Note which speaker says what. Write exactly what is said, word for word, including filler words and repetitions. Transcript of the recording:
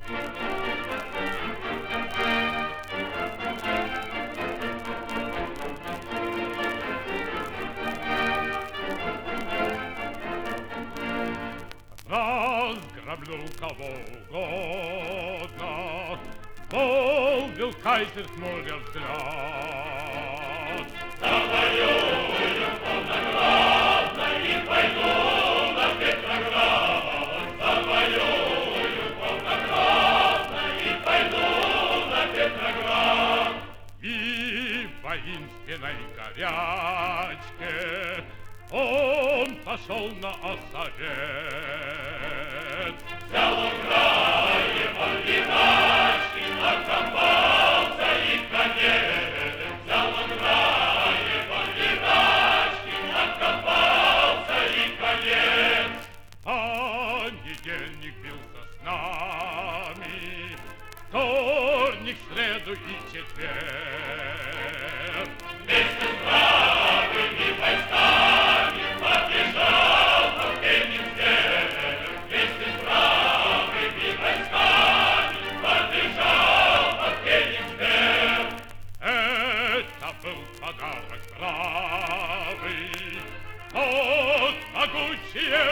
Speaker 1: Разграблю кого угодно, молвил кайзер, хмуря взгляд.
Speaker 2: Завоюю полнокровно и пойду на Петроград. Завоюю полнокровно и пойду на Петроград.
Speaker 1: И в воинственной горячке он пошел на осовет.
Speaker 2: Взял он краем Альбинашки, окопался и конец. Взял он краем Альбинашки, окопался и конец.
Speaker 1: А недельник бился с нами, вторник, среду и четверг.
Speaker 2: Вместе с правыми войсками побежал под Кенигсберг. Вместе с правыми войсками побежал под Кенигсберг.
Speaker 1: Это был подарок правый от могучее